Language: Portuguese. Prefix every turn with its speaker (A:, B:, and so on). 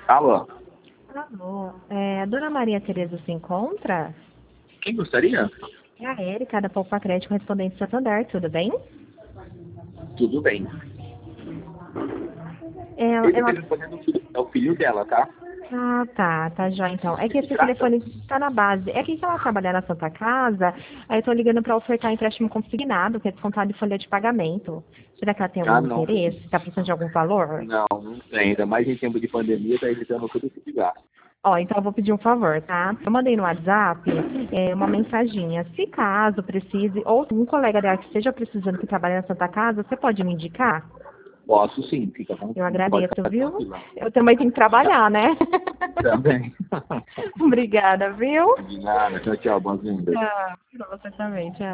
A: Alô?
B: Alô, a dona Maria Tereza se encontra?
A: Quem gostaria?
B: É a Érica, da Poupa Crédito Correspondente Santander, tudo bem?
A: Tudo bem.
B: Ela,
A: Esse
B: ela...
A: telefone é o filho dela, tá?
B: Ah, tá joia então. É que
A: Se
B: esse
A: trata?
B: telefone está na base. É que ela trabalha na Santa Casa, aí eu tô ligando para ofertar empréstimo consignado, que é descontado de folha de pagamento. Será que ela tem
A: Ah,
B: algum
A: não.
B: interesse? Está precisando de algum valor?
A: Não tem. Ainda mais em tempo de pandemia, tá evitando tudo esse de gasto.
B: Ó, então eu vou pedir um favor, tá? Eu mandei no WhatsApp uma mensaginha. Se caso precise, ou um colega dela que esteja precisando que trabalhe na Santa Casa, você pode me indicar?
A: Posso sim, fica bom.
B: Eu
A: Pode
B: agradeço,
A: ficar
B: viu?
A: tranquila.
B: Eu também tenho que trabalhar, né?
A: Também.
B: Obrigada, viu?
A: De nada. Tchau, tchau. Boas-vindas.
B: Tchau. Pra você também, tchau.